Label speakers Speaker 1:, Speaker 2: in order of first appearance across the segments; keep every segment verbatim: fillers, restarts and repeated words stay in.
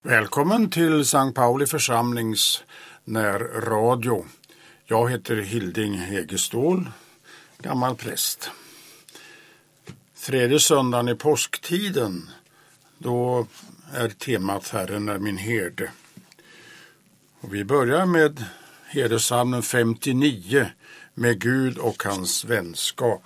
Speaker 1: Välkommen till Sankt Pauli församlings närradio. Jag heter Hilding Hegestål, gammal präst. Tredje söndagen i påsktiden, då är temat Herren är min herde. Och vi börjar med herdepsalmen femtionio, med Gud och hans vänskap.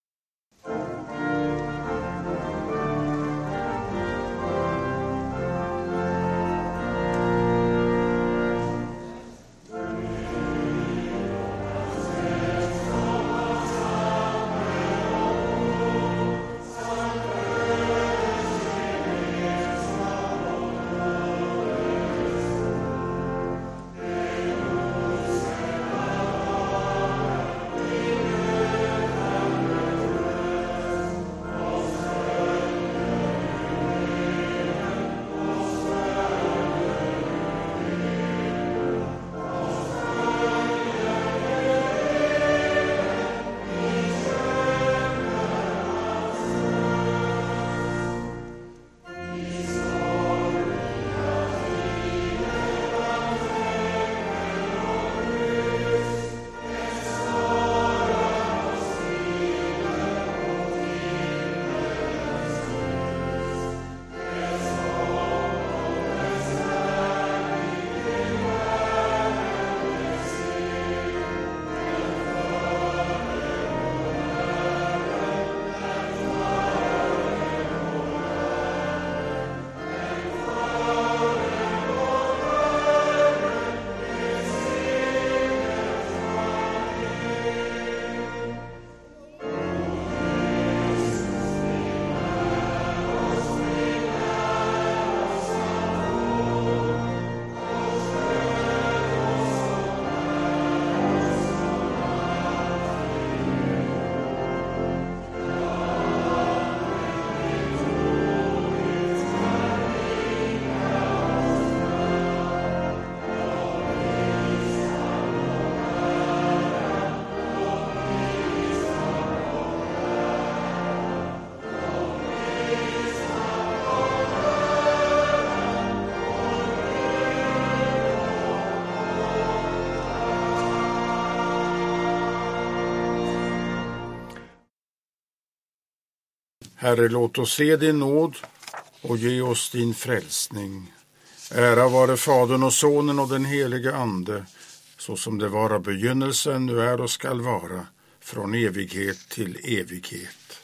Speaker 1: Herre, låt oss se din nåd och ge oss din frälsning. Ära vare Fadern och Sonen och den helige Ande, så som det var av begynnelsen, nu är och skall vara, från evighet till evighet.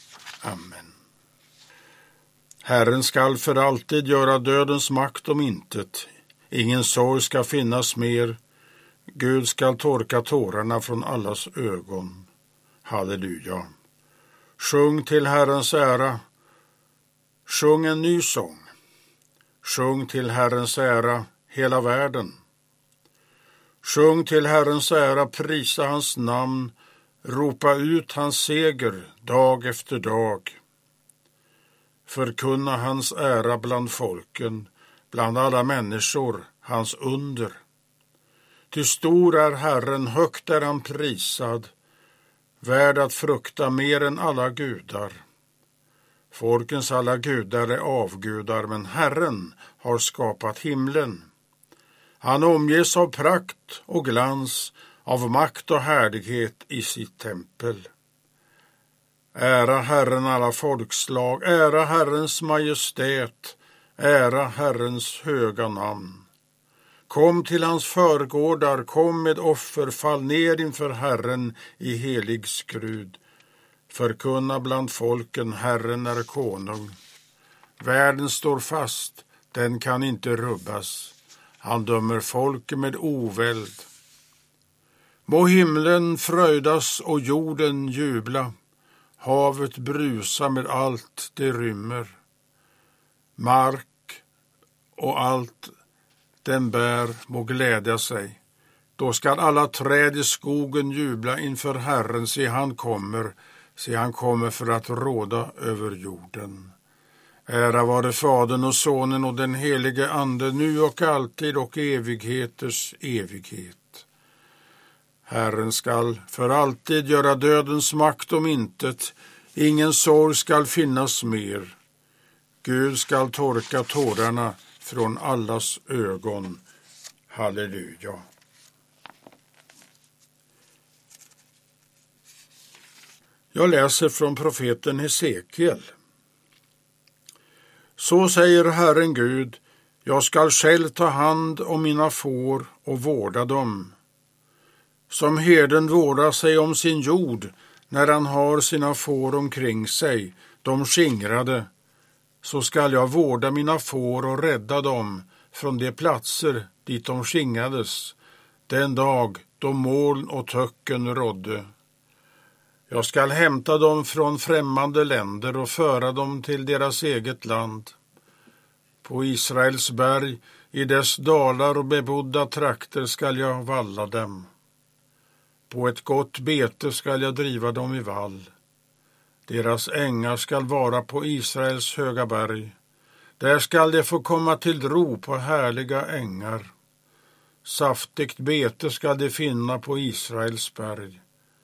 Speaker 1: Amen. Herren skall för alltid göra dödens makt om intet. Ingen sorg ska finnas mer. Gud skall torka tårarna från allas ögon. Halleluja. Sjung till Herrens ära, sjung en ny sång. Sjung till Herrens ära, hela världen. Sjung till Herrens ära, prisa hans namn, ropa ut hans seger dag efter dag. Förkunna hans ära bland folken, bland alla människor, hans under. Ty stor är Herren, högt är han prisad, värd att frukta mer än alla gudar. Folkens alla gudar är avgudar, men Herren har skapat himlen. Han omges av prakt och glans, av makt och härlighet i sitt tempel. Ära Herren alla folkslag, ära Herrens majestät, ära Herrens höga namn. Kom till hans förgårdar, kom med offer, fall ner inför Herren i helig skrud. Förkunna bland folken, Herren är konung. Världen står fast, den kan inte rubbas. Han dömer folk med oväld. Må himlen fröjdas och jorden jubla, havet brusa med allt det rymmer. Mark och allt den bär må glädja sig. Då skall alla träd i skogen jubla inför Herren, se han kommer, se han kommer för att råda över jorden. Ära vare Fadern och Sonen och den helige Ande, nu och alltid och evigheters evighet. Herren skall för alltid göra dödens makt om intet, ingen sorg skall finnas mer. Gud skall torka tårarna från allas ögon. Halleluja. Jag läser från profeten Hesekiel. Så säger Herren Gud, jag skall själv ta hand om mina får och vårda dem. Som herden vårdar sig om sin jord när han har sina får omkring sig, de skingrade, så skall jag vårda mina får och rädda dem från de platser dit de skingrades, den dag då moln och töcken rådde. Jag skall hämta dem från främmande länder och föra dem till deras eget land. På Israels berg, i dess dalar och bebodda trakter skall jag valla dem. På ett gott bete skall jag driva dem i vall. Deras ängar skall vara på Israels höga berg. Där skall de få komma till ro på härliga ängar. Saftigt bete skall de finna på Israels berg.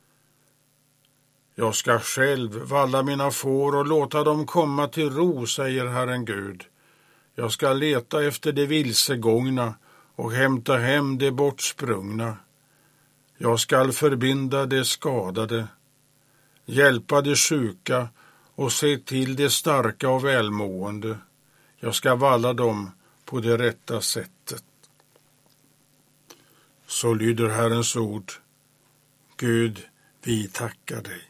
Speaker 1: Jag ska själv valla mina får och låta dem komma till ro, säger Herren Gud. Jag ska leta efter de vilsegångna och hämta hem de bortsprungna. Jag skall förbinda de skadade, hjälpa de sjuka och se till de starka och välmående. Jag ska valla dem på det rätta sättet. Så lyder Herrens ord. Gud, vi tackar dig.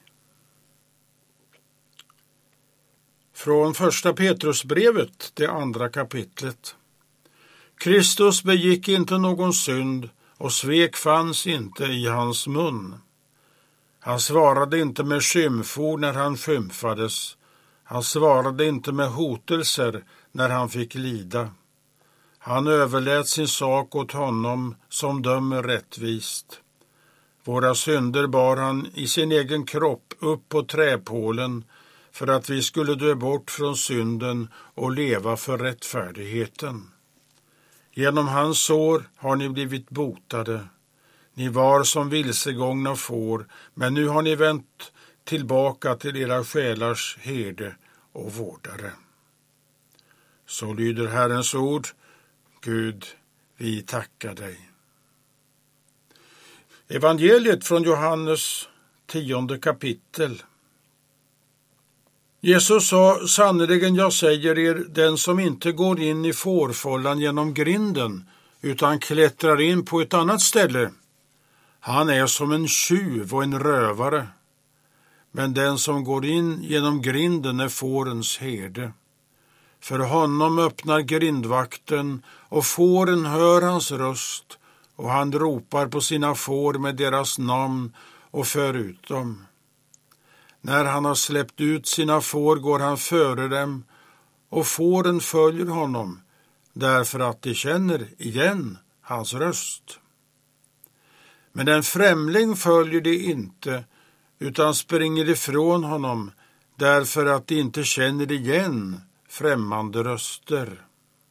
Speaker 1: Från första Petrusbrevet, det andra kapitlet. Kristus begick inte någon synd och svek fanns inte i hans mun. Han svarade inte med skymford när han skymfades. Han svarade inte med hotelser när han fick lida. Han överlät sin sak åt honom som dömer rättvist. Våra synder bar han i sin egen kropp upp på träpålen för att vi skulle dö bort från synden och leva för rättfärdigheten. Genom hans sår har ni blivit botade. Ni var som vilsegångna får, men nu har ni vänt tillbaka till era själars herde och vårdare. Så lyder Herrens ord. Gud, vi tackar dig. Evangeliet från Johannes tionde kapitel. Jesus sa, sannerligen jag säger er, den som inte går in i fårfållan genom grinden, utan klättrar in på ett annat ställe, han är som en tjuv och en rövare. Men den som går in genom grinden är fårens herde. För honom öppnar grindvakten och fåren hör hans röst, och han ropar på sina får med deras namn och för ut dem. När han har släppt ut sina får går han före dem, och fåren följer honom, därför att de känner igen hans röst. Men en främling följer de inte, utan springer ifrån honom, därför att de inte känner igen främmande röster.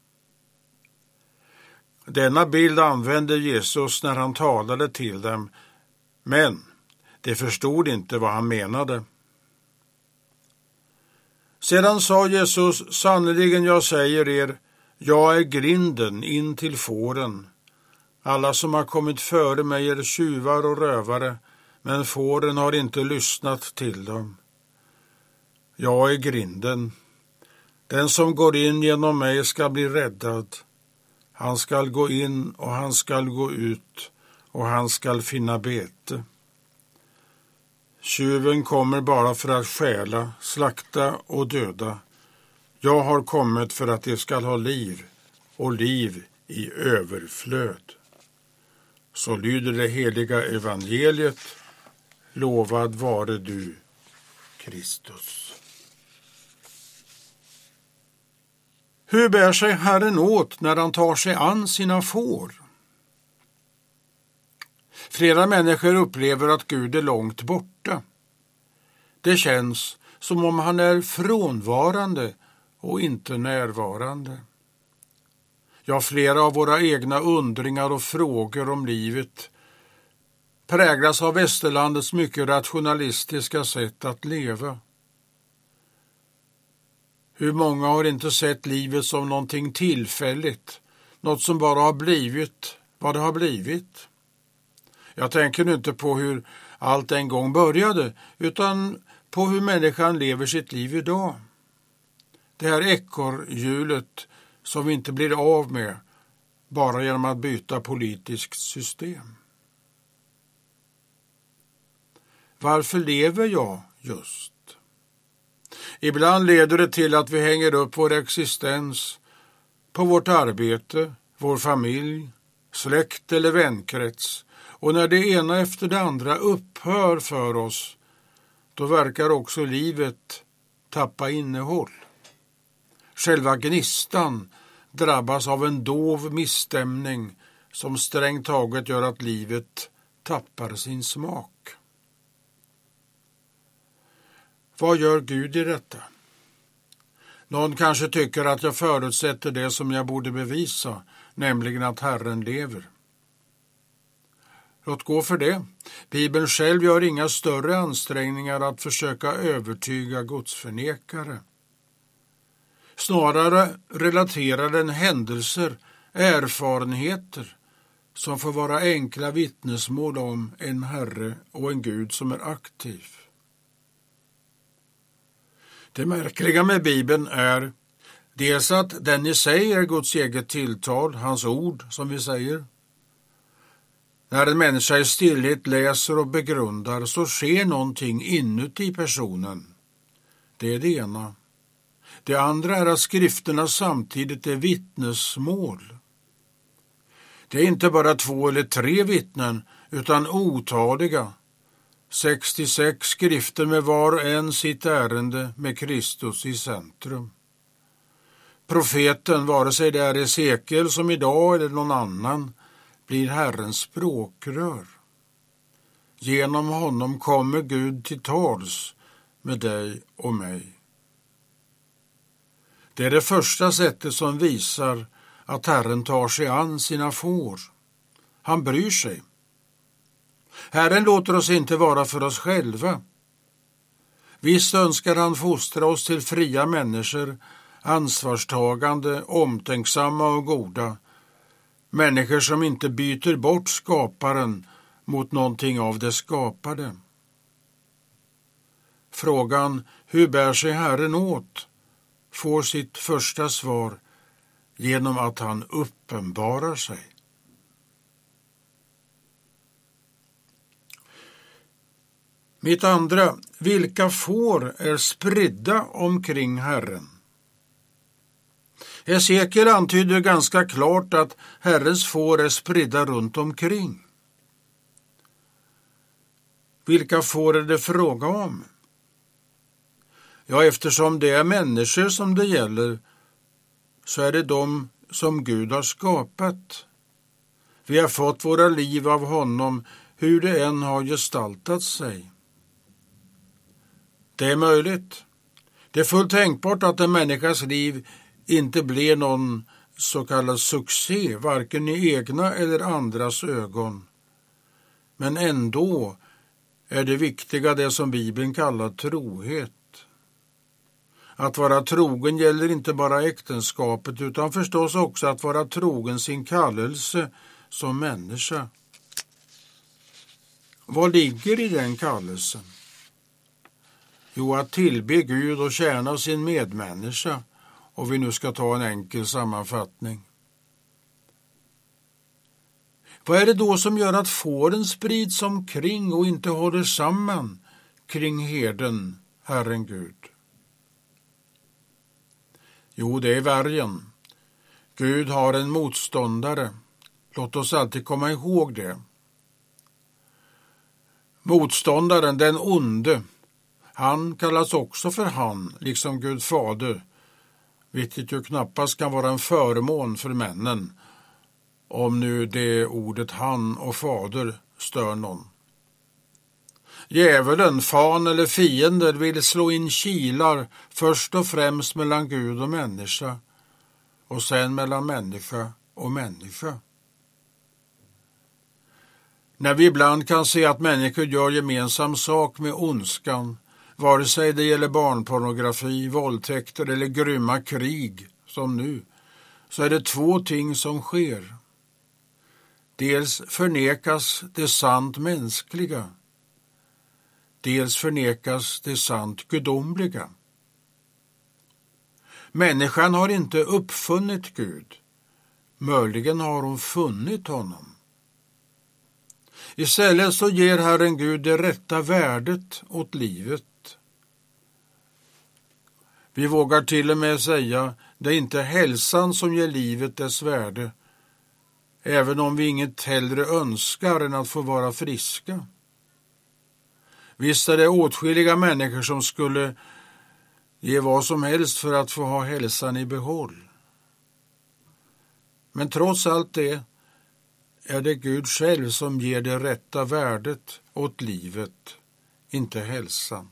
Speaker 1: Denna bild använde Jesus när han talade till dem, men de förstod inte vad han menade. Sedan sa Jesus, sannerligen jag säger er, jag är grinden in till fåren. Alla som har kommit före mig är tjuvar och rövare, men fåren har inte lyssnat till dem. Jag är grinden. Den som går in genom mig ska bli räddad. Han skall gå in och han skall gå ut, och han skall finna bete. Tjuven kommer bara för att stjäla, slakta och döda. Jag har kommit för att de skall ha liv, och liv i överflöd. Så lyder det heliga evangeliet. Lovad vare du, Kristus. Hur bär sig Herren åt när han tar sig an sina får? Flera människor upplever att Gud är långt borta. Det känns som om han är frånvarande och inte närvarande. Ja, flera av våra egna undringar och frågor om livet präglas av västerlandets mycket rationalistiska sätt att leva. Hur många har inte sett livet som någonting tillfälligt, något som bara har blivit vad det har blivit? Jag tänker nu inte på hur allt en gång började, utan på hur människan lever sitt liv idag. Det här ekorrhjulet som vi inte blir av med bara genom att byta politiskt system. Varför lever jag just? Ibland leder det till att vi hänger upp vår existens på vårt arbete, vår familj, släkt eller vänkrets. Och när det ena efter det andra upphör för oss, då verkar också livet tappa innehåll. Själva gnistan drabbas av en dov misstämning som strängt taget gör att livet tappar sin smak. Vad gör Gud i detta? Någon kanske tycker att jag förutsätter det som jag borde bevisa, nämligen att Herren lever. Låt gå för det. Bibeln själv gör inga större ansträngningar att försöka övertyga gudsförnekare. Snarare relaterar den händelser, erfarenheter som får vara enkla vittnesmål om en Herre och en Gud som är aktiv. Det märkliga med Bibeln är dels att den i sig är Guds eget tilltal, hans ord som vi säger. När en människa i stillhet läser och begrundar så sker någonting inuti personen. Det är det ena. Det andra är att skrifterna samtidigt är vittnesmål. Det är inte bara två eller tre vittnen utan otaliga. sextiosex skrifter med var och en sitt ärende med Kristus i centrum. Profeten, vare sig det är Hesekiel som idag eller någon annan, blir Herrens språkrör. Genom honom kommer Gud till tals med dig och mig. Det är det första sättet som visar att Herren tar sig an sina får. Han bryr sig. Herren låter oss inte vara för oss själva. Visst önskar han fostra oss till fria människor, ansvarstagande, omtänksamma och goda. Människor som inte byter bort skaparen mot någonting av det skapade. Frågan, hur bär sig Herren åt, får sitt första svar genom att han uppenbarar sig. Mitt andra, vilka får är spridda omkring Herren? Hesekiel antyder ganska klart att Herrens får är spridda runt omkring. Vilka får är det fråga om? Ja, eftersom det är människor som det gäller så är det de som Gud har skapat. Vi har fått våra liv av honom, hur det än har gestaltat sig. Det är möjligt. Det är fullt tänkbart att en människas liv inte blir någon så kallad succé, varken i egna eller andras ögon. Men ändå är det viktiga det som Bibeln kallar trohet. Att vara trogen gäller inte bara äktenskapet utan förstås också att vara trogen sin kallelse som människa. Vad ligger i den kallelsen? Jo, att tillbe Gud och tjäna sin medmänniska, och vi nu ska ta en enkel sammanfattning. Vad är det då som gör att fåren sprids omkring och inte håller samman kring herden, Herren Gud? Jo, det är vargen. Gud har en motståndare. Låt oss alltid komma ihåg det. Motståndaren, den onde, han kallas också för han, liksom Gud fader, vilket ju knappast kan vara en förmån för männen, om nu det ordet han och fader stör någon. Djävulen, fan eller fiender vill slå in kilar först och främst mellan Gud och människa och sen mellan människa och människa. När vi ibland kan se att människor gör gemensam sak med ondskan, vare sig det gäller barnpornografi, våldtäkter eller grymma krig som nu, så är det två ting som sker. Dels förnekas det sant mänskliga, dels förnekas det sant gudomliga. Människan har inte uppfunnit Gud, möjligen har hon funnit honom. Istället så ger Herren Gud det rätta värdet åt livet. Vi vågar till och med säga, det är inte hälsan som ger livet dess värde, även om vi inget hellre önskar än att få vara friska. Visst är det åtskilliga människor som skulle ge vad som helst för att få ha hälsan i behåll. Men trots allt det är det Gud själv som ger det rätta värdet åt livet, inte hälsan.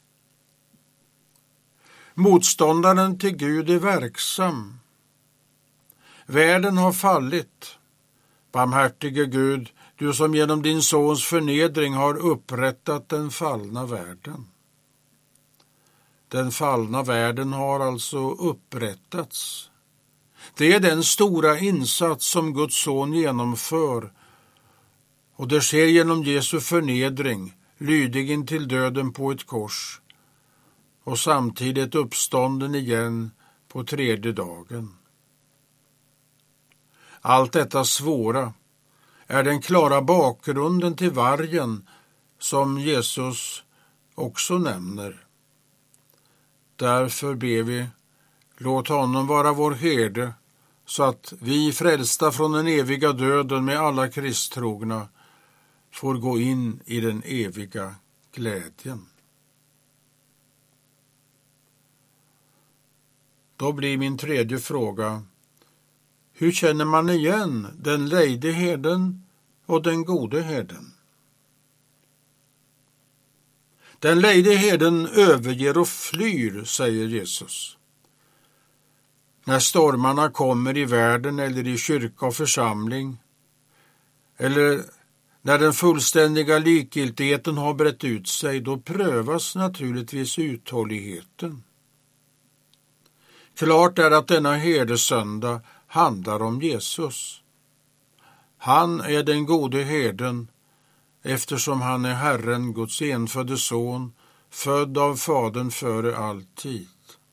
Speaker 1: Motståndaren till Gud är verksam. Världen har fallit. Barmhärtige Gud, du som genom din sons förnedring har upprättat den fallna världen. Den fallna världen har alltså upprättats. Det är den stora insats som Guds son genomför, och det sker genom Jesu förnedring, lydigen till döden på ett kors, och samtidigt uppstånden igen på tredje dagen. Allt detta svåra är den klara bakgrunden till vargen som Jesus också nämner. Därför ber vi, låt honom vara vår herde, så att vi frälsta från den eviga döden med alla kristtrogna får gå in i den eviga glädjen. Då blir min tredje fråga: hur känner man igen den lejde herden och den gode herden? Den lejde herden överger och flyr, säger Jesus. När stormarna kommer i världen eller i kyrka och församling, eller när den fullständiga likgiltigheten har brett ut sig, då prövas naturligtvis uthålligheten. Klart är att denna herdesöndag handlar om Jesus. Han är den gode herden, eftersom han är Herren, Guds enfödde son, född av Fadern före all tid.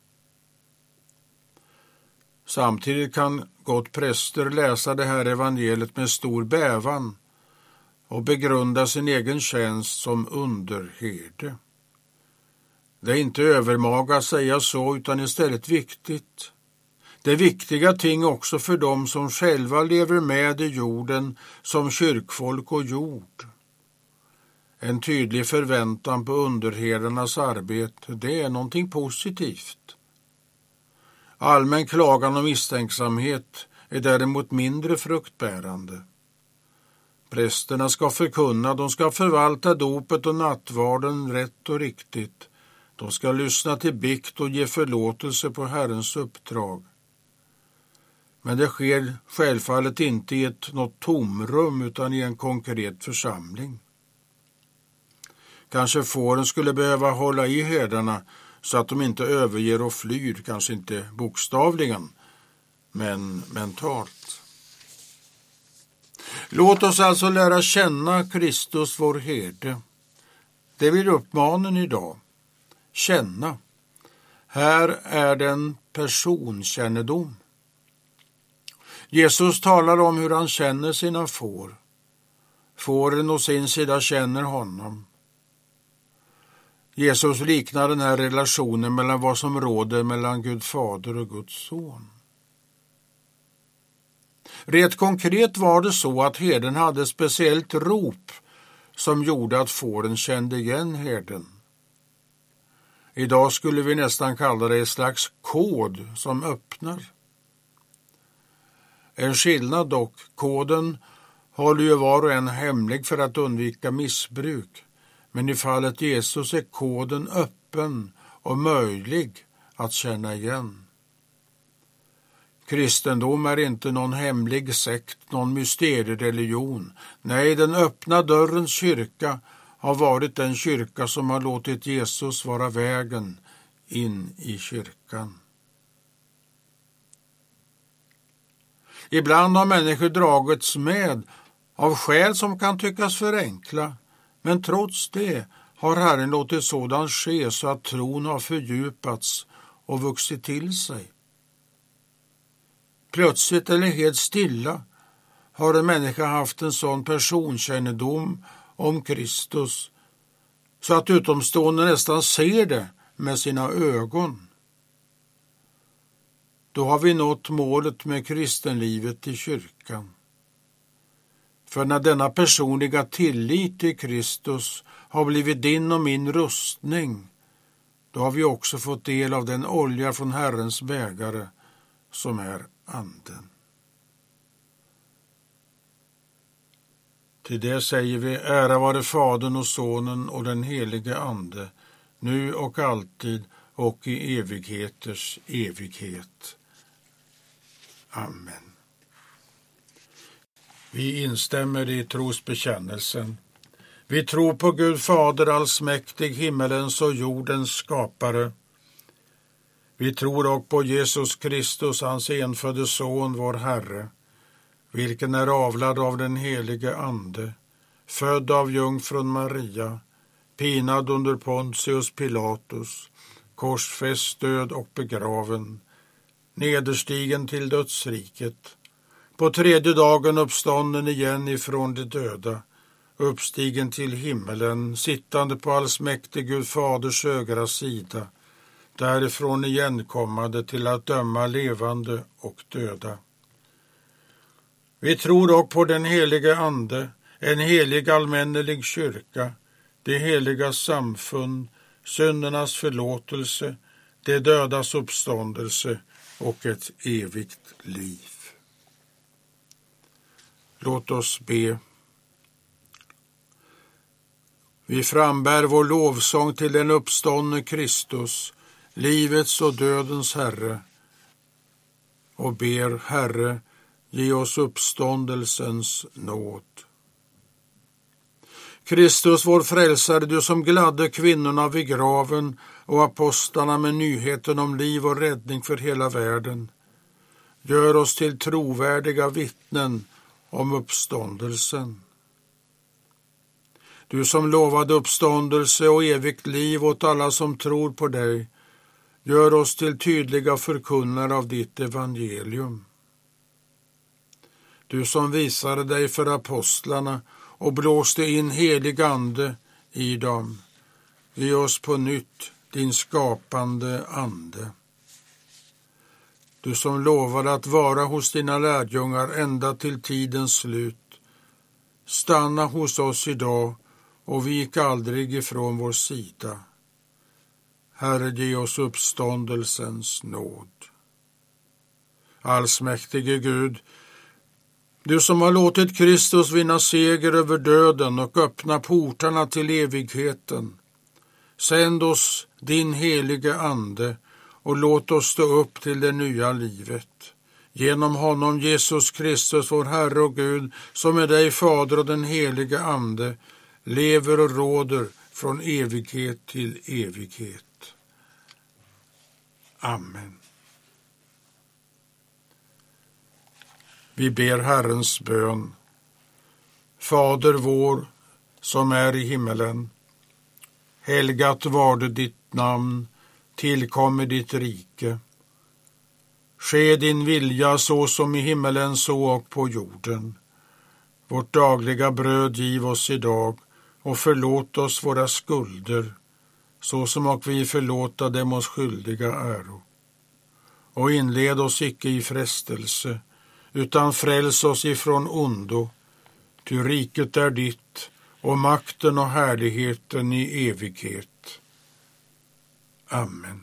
Speaker 1: Samtidigt kan gott präster läsa det här evangeliet med stor bävan och begrunda sin egen tjänst som underherde. Det är inte övermaga att säga så, utan istället viktigt. Det är viktiga ting också för dem som själva lever med i jorden som kyrkfolk och jord. En tydlig förväntan på underherdarnas arbete, det är någonting positivt. Allmän klagan och misstänksamhet är däremot mindre fruktbärande. Prästerna ska förkunna, de ska förvalta dopet och nattvarden rätt och riktigt. De ska lyssna till bikt och ge förlåtelse på Herrens uppdrag. Men det sker självfallet inte i ett något tomrum utan i en konkret församling. Kanske fåren skulle behöva hålla i herdarna så att de inte överger och flyr, kanske inte bokstavligen, men mentalt. Låt oss alltså lära känna Kristus vår herde. Det vill uppmanen idag. Känna. Här är den personkännedom. Jesus talar om hur han känner sina får. Fåren å sin sida känner honom. Jesus liknar den här relationen mellan vad som råder mellan Gud fader och Guds son. Rent konkret var det så att herden hade ett speciellt rop som gjorde att fåren kände igen herden. Idag skulle vi nästan kalla det ett slags kod som öppnar. En skillnad dock, koden håller ju var och en hemlig för att undvika missbruk. Men i fallet Jesus är koden öppen och möjlig att känna igen. Kristendom är inte någon hemlig sekt, någon mysteriereligion. Nej, den öppna dörrens kyrka har varit den kyrka som har låtit Jesus vara vägen in i kyrkan. Ibland har människor dragits med av skäl som kan tyckas för enkla, men trots det har Herren låtit sådant ske så att tron har fördjupats och vuxit till sig. Plötsligt eller helt stilla har en människa haft en sån personkännedom om Kristus så att utomstående nästan ser det med sina ögon. Då har vi nått målet med kristenlivet i kyrkan. För när denna personliga tillit till Kristus har blivit din och min rustning, då har vi också fått del av den olja från Herrens bägare som är anden. Till det säger vi: ära vare Fadern och Sonen och den helige Ande, nu och alltid och i evigheters evighet. Amen. Vi instämmer i trosbekännelsen. Vi tror på Gud Fader allsmäktig, himmelens och jordens skapare. Vi tror också på Jesus Kristus, hans enfödde son, vår Herre, vilken är avlad av den helige Ande, född av jungfrun Maria, pinad under Pontius Pilatus, korsfäst, död och begraven, nederstigen till dödsriket, på tredje dagen uppstånden igen ifrån de döda, uppstigen till himmelen, sittande på allsmäktig Gud Faders högra sida, därifrån igenkommande till att döma levande och döda. Vi tror också på den helige Ande, en helig allmännelig kyrka, det heliga samfund, syndernas förlåtelse, det dödas uppståndelse och ett evigt liv. Låt oss be. Vi frambär vår lovsång till den uppståndne Kristus, livets och dödens Herre, och ber: Herre, ge oss uppståndelsens nåd. Kristus, vår frälsare, du som gladde kvinnorna vid graven och apostlarna med nyheten om liv och räddning för hela världen, gör oss till trovärdiga vittnen om uppståndelsen. Du som lovade uppståndelse och evigt liv åt alla som tror på dig, gör oss till tydliga förkunnare av ditt evangelium. Du som visade dig för apostlarna och blåste in helig ande i dem, ge oss på nytt din skapande ande. Du som lovade att vara hos dina lärjungar ända till tidens slut, stanna hos oss idag och vik aldrig ifrån vår sida. Herre, ge oss uppståndelsens nåd. Allsmäktige Gud, du som har låtit Kristus vinna seger över döden och öppna portarna till evigheten, sänd oss din helige Ande och låt oss stå upp till det nya livet. Genom honom, Jesus Kristus, vår Herre och Gud, som är dig Fader och den helige Ande, lever och råder från evighet till evighet. Amen. Vi ber Herrens bön. Fader vår, som är i himmelen, helgat varde ditt namn, tillkommer ditt rike. Ske din vilja så som i himmelen så och på jorden. Vårt dagliga bröd giv oss idag och förlåt oss våra skulder, så som och vi förlåta dem oss skyldiga äro. Och inled oss icke i frestelse, utan fräls oss ifrån ondo, ty riket är ditt och makten och härligheten i evighet. Amen.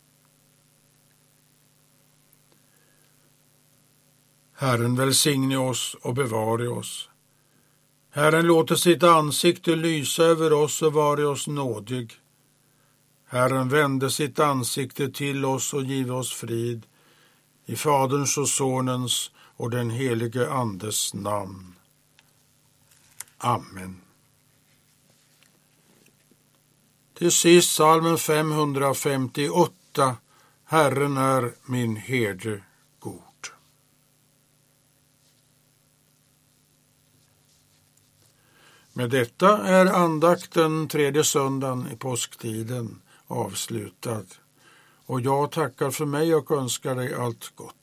Speaker 1: Herren välsigne oss och bevare oss. Herren låter sitt ansikte lysa över oss och vare oss nådig. Herren vände sitt ansikte till oss och giv oss frid. I Faderns och Sonens och den helige Andes namn. Amen. Till sist psalmen femhundrafemtioåtta. Herren är min herde god. Med detta är andakten tredje söndagen i påsktiden avslutad. Och jag tackar för mig och önskar dig allt gott.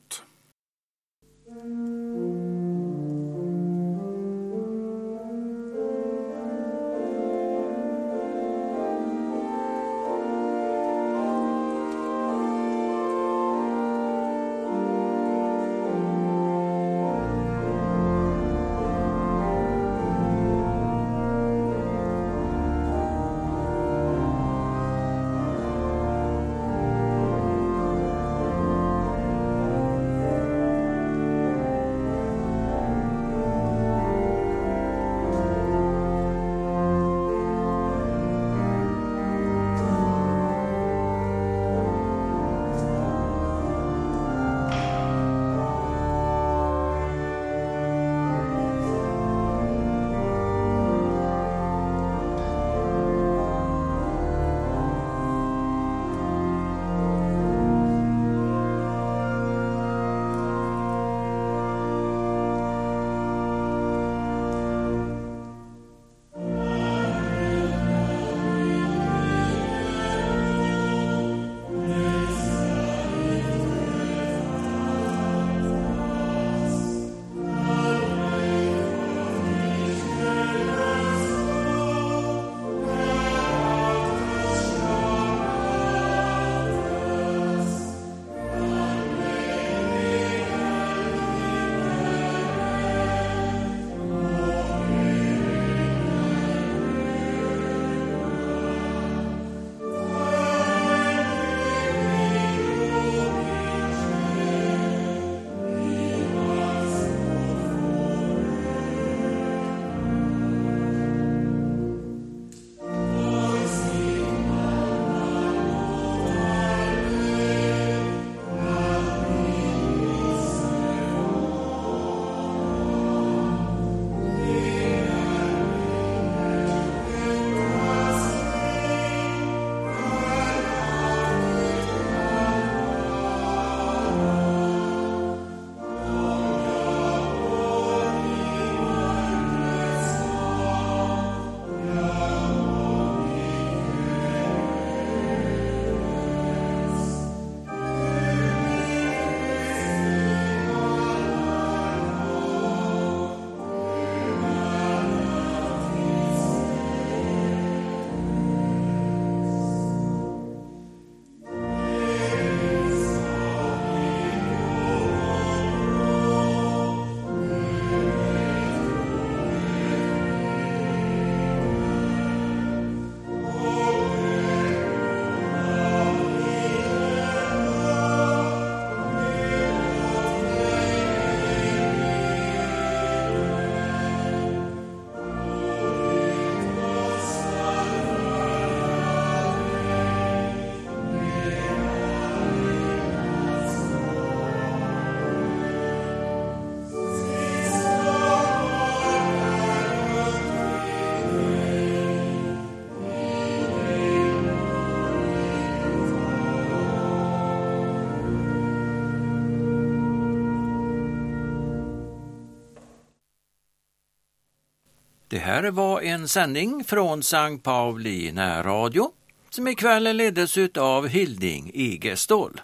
Speaker 2: Det här var en sändning från Sankt Pauli närradio som ikväll leddes av Hilding Igestål.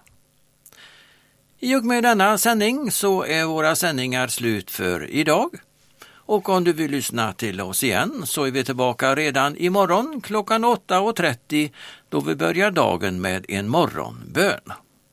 Speaker 2: I och med denna sändning så är våra sändningar slut för idag. Och om du vill lyssna till oss igen så är vi tillbaka redan imorgon klockan åtta och trettio då vi börjar dagen med en morgonbön.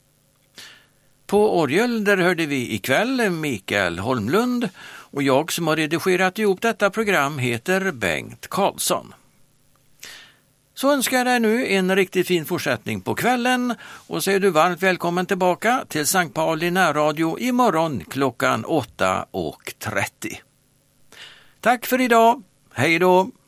Speaker 2: På orgel där hörde vi ikväll Mikael Holmlund och jag som har redigerat ihop detta program heter Bengt Karlsson. Så önskar jag dig nu en riktigt fin fortsättning på kvällen och så är du varmt välkommen tillbaka till Sankt Pauli närradio imorgon klockan åtta och trettio. Tack för idag, hej då!